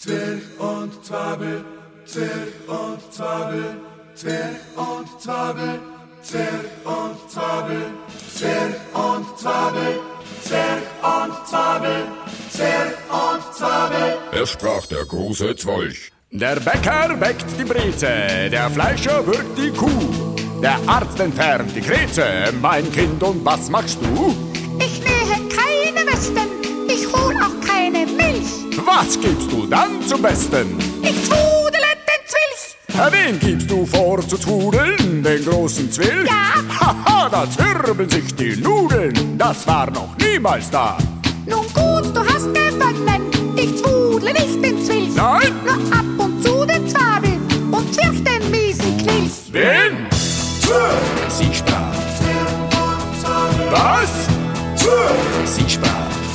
Zwerg und Zwabel, Zwerg und Zwabel, Zwerg und Zwabel, Zwerg und Zwabel, Zwerg und Zwabel, Zwerg und Zwabel, Zwerg und Zwabel. Es sprach der große Zwolch. Der Bäcker bäckt die Breze, der Fleischer würgt die Kuh, der Arzt entfernt die Krätze. Mein Kind, und was machst du? Ich nähe keine Westen, ich hol auch keine Milch. Was gibst du dann zum Besten? Ich zwudele den Zwilch. Wen gibst du vor zu zwudeln? Den großen Zwilch? Ja. Haha, da zwirbeln sich die Nudeln. Das war noch niemals da. Nun gut, du hast gewonnen, ich zwudle nicht den Zwilch. Nein? Nur ab und zu den Zwabel und Zwirch den miesen Knilch. Wen? Sie sprach. Was? Sie sprach.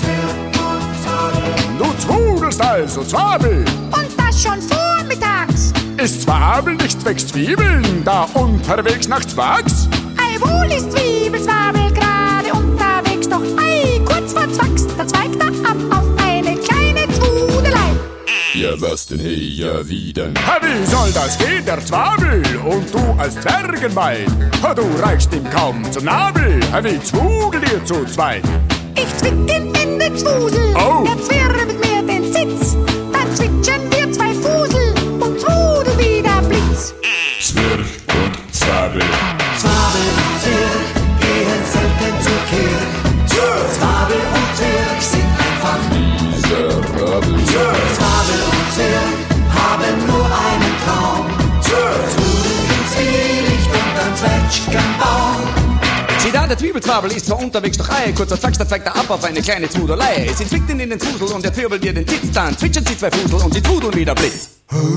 Du zwudelst also Zwabel. Und das schon vormittags. Ist Zwabel nicht zwecks Zwiebeln, da unterwegs nachts wachs? Ei, wohl ist Zwiebelzwabel gerade unterwegs, doch ei, kurz vor Zwacks, da zweigt er ab auf eine kleine Zwudelei. Ja, was denn hier wieder? Wie soll das gehen, der Zwabel? Und du als Zwergenwein? Du reichst ihm kaum zum Nabel. Wie zwudelt ihr zu zweit? Ich zwick ihn in den Zwusel, Oh. er zwirbelt mir den Sitz. Dann zwitschern wir zwei Fusel und zwudel wie der Blitz. Zwerg und Zwabel. Zwabel und Zwerg gehen selten zur Kirche. Zwabel und Zwerg sind einfach Miserabel. Zwabel und Zwerg haben nur einen Traum. Zwudeln im Zwielicht und am Zwetschgenbaum. Sieh da, der Zwiebelzwabel ist zwar unterwegs, doch ei, kurzer Zwacks, da zeigt er ab auf eine kleine Zwudelei. Sie zwickt ihn in den Zwusel und er zwirbelt ihr den Sitz, dann zwitschern sie zwei Fusel und sie zwudeln wieder Blitz.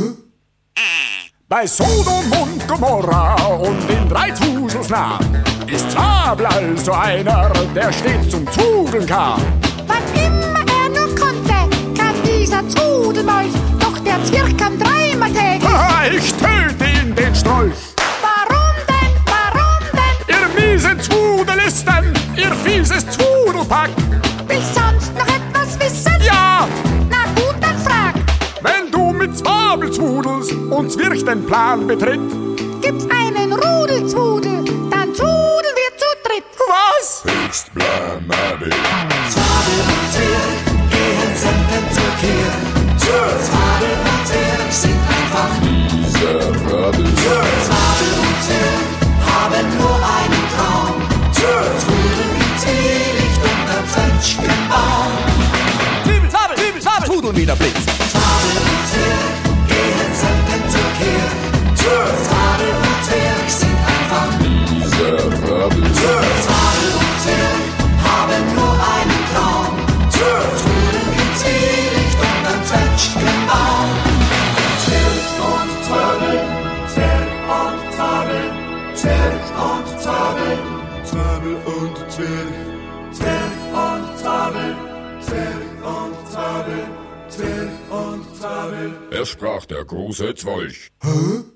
Bei Sodom und Gomorra und den drei Zwusels nah ist Zwabel also einer, der stets zum Zwudeln kam. Wann immer er nur konnte, kam dieser Zwudelmolch, doch der Zwirch kam dreimal täglich. Haha, ich töte ihn, den Strolch. Warum denn, warum denn? Ihr miese Zwudelisten, ihr fieses Zwudelpack. Willst sonst noch etwas wissen? Ja, Na gut, dann frag. wenn du mit Zwabel zwudelst und Zwirch den Plan betritt. Gibt's einen Rudelzwudel, dann zwudeln wir zu dritt. Was? Höchst blamabel. Zwabel und Zwerg gehen selten zur Kirche. Zwabel und Zwerg sind einfach Miserabel. Zwabel und Zwerg haben nur einen Traum. Zwudeln im Zwielicht und am Zwetschgenbaum. Zwiebelzwabel, Zwiebelzwabel, zwudeln wieder Blitz. Zwabel und Zwerg gehen selten zur Kirche. Zwabel und Zwerg sind einfach Miserabel. Zwabel und Zwerg haben nur einen Traum. Zwudeln im Zwielicht und am Zwetschgenbaum. Zwerg und Zwabel, Zwerg und Zwabel, Zwerg und Zwabel, Zwabel und Zwerg, Zwerg und Zwabel, Zwerg und Zwabel, Zwerg und Zwabel. Es sprach der große Zwolch.